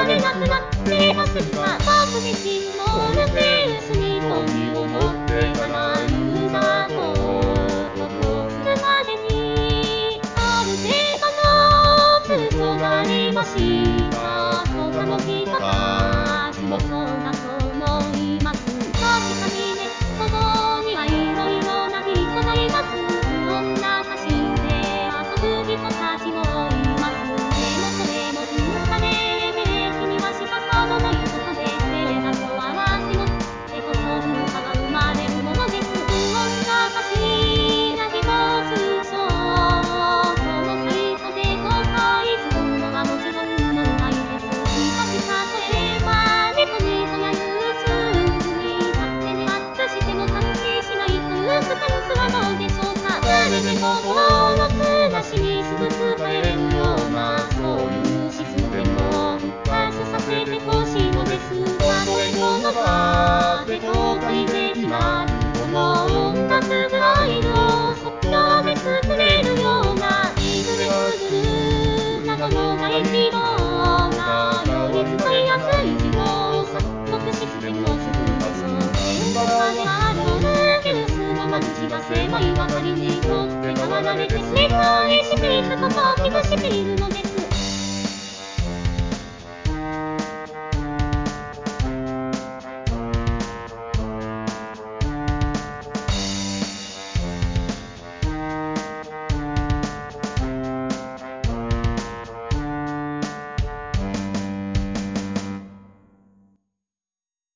れなくなってますが、僕自身もルペウスに恋を持ってからユーザーと投稿するまでにある程度の苦労がありました。他の人たちもそうだと思います。確かにネット上にはいろいろな人がいます。女走って遊ぶ人たちもいます。でもそれも噂で名義にはしたさもないことで、誰だと嵐のってこそ文化は生まれるものです。女たちが一つそうこのサイトで公開するのはもちろん問題です。しかし例えばネトニートやYouTubeに勝手にアップしても関係しないというスタンスはどうでしょうか。誰でも登録なしにすぐ使えるようなそういうシステムを復活させてほしいのです。たとえこの場で公開できないこの音楽ファイルを即興で作れるようないずれ Google などの大企業がより使いやすい事項を作曲システムを作るでしょう。現場であるモルビウスの間口が狭いばかりにとって変わられて正解していくことを気づ